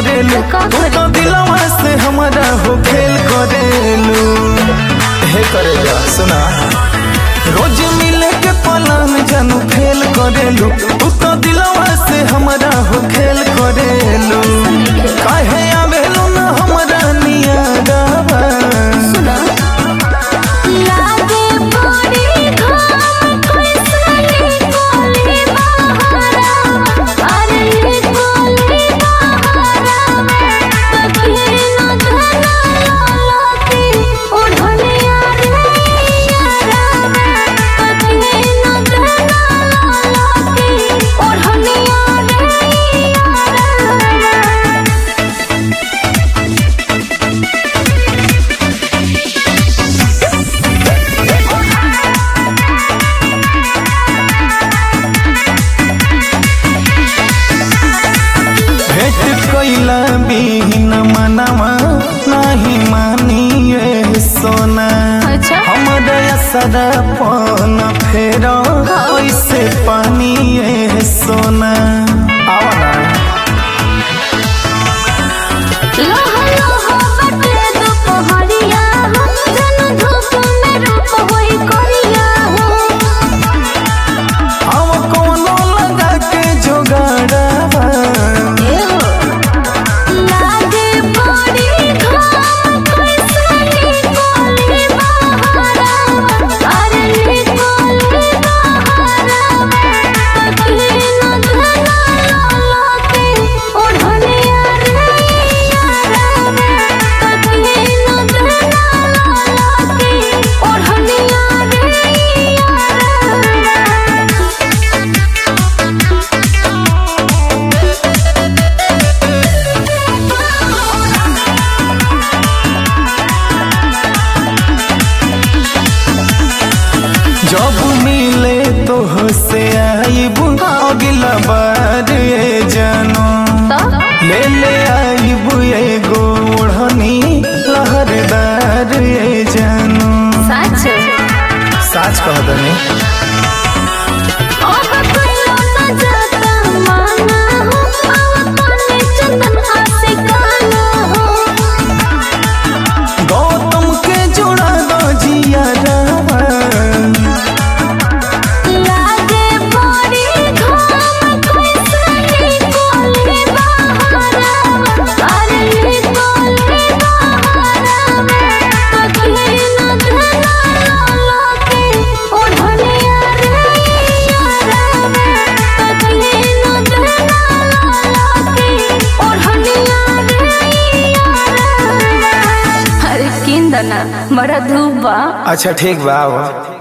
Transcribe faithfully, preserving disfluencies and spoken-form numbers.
करेलू, तू तो दिलवा से हमारा हो खेल करेलू। हे करेगा सुना, रोज मिले के पलान जानू खेल करेलू, तू तो दिलवा से हमारा हो खेल करेलू। काहे आवेलू ना हमारा नियारावा, सुना लागे बड़ी घाम कैसली कोली बहारा, अरे कोली बहारा तकली न धना ललती ओढ़निया रे यारा, तकली न धना ललती ओढ़निया रे यारा। भेट कैला बिन मनवा नाही मानिए सोना, अच्छा हमारा असरा पन फेर ऐसे पानी ए सोना। आवा ना लोहा लोहा बटे दोपहरिया हो, जन धूप में रूप होई करिया हो। आवा कोनो लगा के जोगाड़ावा, लागे बड़ी घाम कैसली कोली बहारा, अरे कोली बहारा तकली न धना ललती ओढ़निया रे यारा, तकली न धना ललती ओढ़निया रे यारा। जब मिले तो से आईबू अगला बार ए जानो, ले ले आईबू एगो ओढ़नी लहरदार ए जानो। सच साच कह दनी अब कोइलो न जाता माना हो, अब तने चंदन आशिकाना हो। गौतम के जोड़ा दो जिया रावा, लागे बड़ी घाम कैसली कोली बहारा, अरे कोली बहारा तकली न धना ललती ओढ़निया रे यारा, तकली न धना ललती ओढ़निया रे यारा। अरे किंदना बड़ा धूप बा। अच्छा ठीक बा।